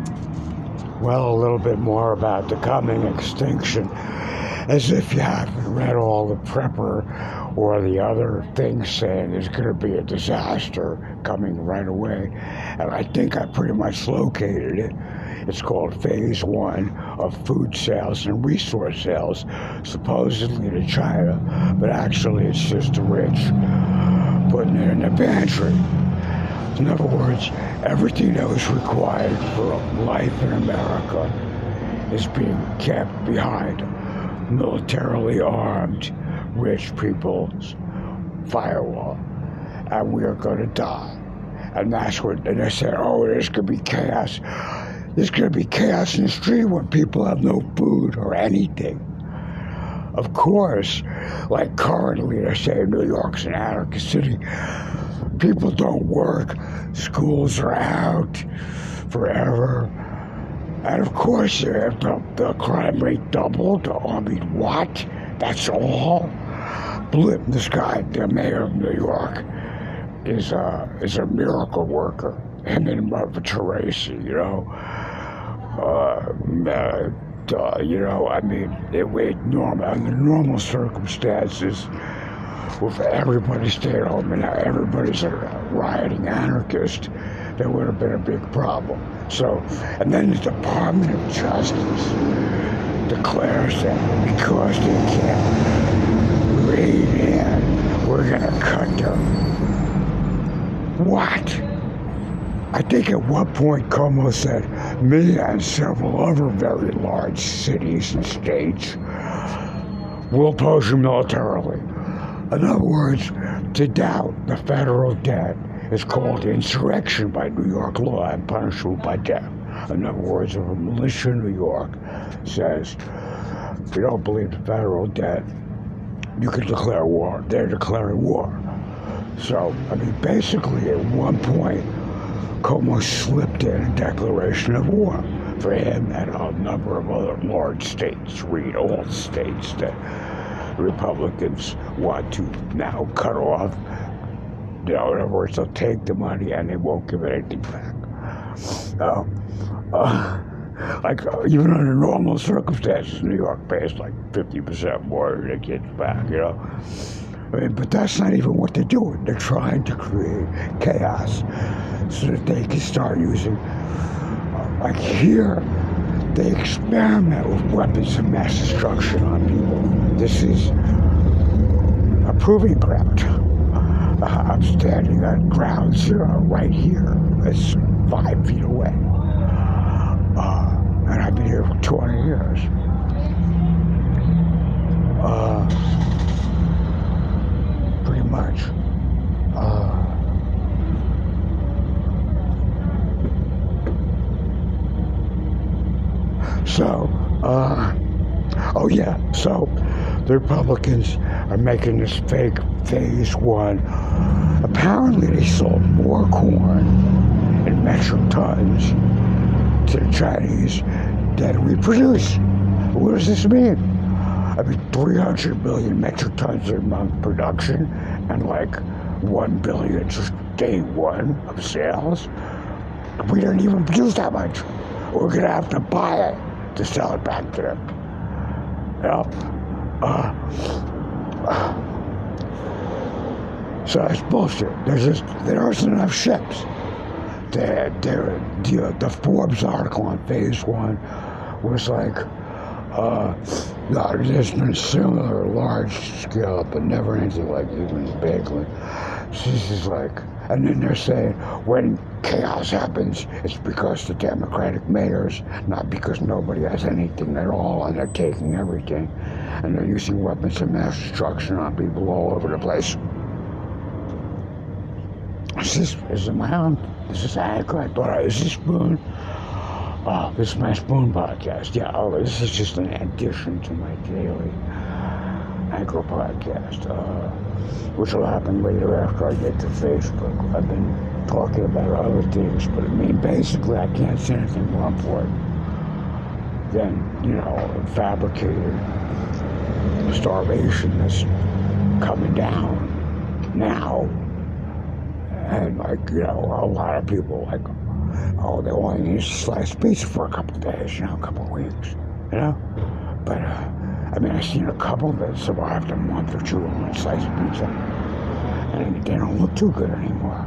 Well, a little bit more about the coming extinction, as if you haven't read all the prepper or the other things saying there's going to be a disaster coming right away. And I think I pretty much located it. It's called Phase 1 of food sales and resource sales, supposedly to China, but actually it's just the rich putting it in the pantry. In other words, everything that was required for life in America is being kept behind militarily armed rich people's firewall, and we are going to die. And that's what, and they said, oh, there's going to be chaos. There's going to be chaos in the street when people have no food or anything. Of course, like currently they say New York's an anarchist city. People don't work, schools are out forever, and of course the crime rate doubled. I mean, what? That's all? This guy, the mayor of New York, is a miracle worker. Him and Mother Teresa, you know. I mean, under normal circumstances, with everybody staying home and now everybody's a rioting anarchist, there would have been a big problem. So, and then the Department of Justice declares that because they can't rein in, we're going to cut them. What? I think at one point Como said me and several other very large cities and states will oppose you militarily. In other words, to doubt the federal debt is called insurrection by New York law and punishable by death. In other words, if a militia in New York says, if you don't believe the federal debt, you can declare war. They're declaring war. So, I mean, basically at one point, Como slipped in a declaration of war for him and a number of other large states, read all states that Republicans want to now cut off. You know, in other words, they'll take the money and they won't give anything back. Even under normal circumstances, New York pays like 50% more than it gets back, you know. I mean, but that's not even what they're doing. They're trying to create chaos so that they can start using, like here, they experiment with weapons of mass destruction on people. This is a proving ground. I'm standing on ground zero right here. It's 5 feet away. And I've been here for 20 years. Pretty much. So the Republicans are making this fake Phase 1. Apparently they sold more corn in metric tons to the Chinese than we produce. What does this mean? I mean, 300 million metric tons a month production and like 1 billion just day one of sales. We don't even produce that much. We're going to have to buy it to sell it back to them. So that's bullshit. There aren't enough ships. The Forbes article on Phase 1 was like, there's been similar large scale, but never anything like even big. This is like, and then they're saying when chaos happens, it's because the Democratic mayors, not because nobody has anything at all, and they're taking everything, and they're using weapons of mass destruction on people all over the place. Is this adequate? I thought, is this Spoon? Oh, this is my Spoon podcast. Yeah, this is just an addition to my daily Anchor podcast, which will happen later after I get to Facebook. I've been talking about other things, but I mean, basically, I can't say anything more important than, fabricated starvation that's coming down now. And, a lot of people, Oh, they only need a slice of pizza for a couple of days, a couple of weeks, But, I mean, I've seen a couple that survived a month or two on one slice of pizza, and they don't look too good anymore,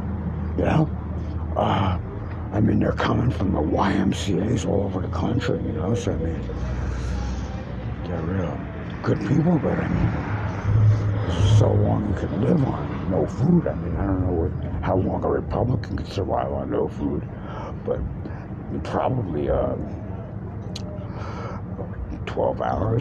I mean, they're coming from the YMCAs all over the country, so I mean, they're real good people, but I mean, so long you could live on no food. I mean, I don't know how long a Republican could survive on no food, but probably 12 hours.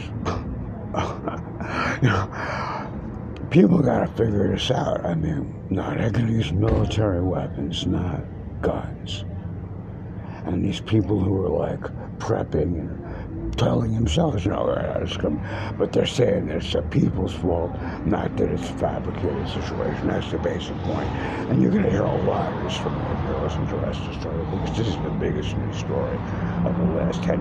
People gotta figure this out. I mean, no, they're gonna use military weapons, not guns. And these people who are like prepping and telling themselves, but they're saying it's the people's fault, not that it's a fabricated situation. That's the basic point. And you're going to hear a lot of this from me if you listen to the rest of the story, because this is the biggest news story of the last 10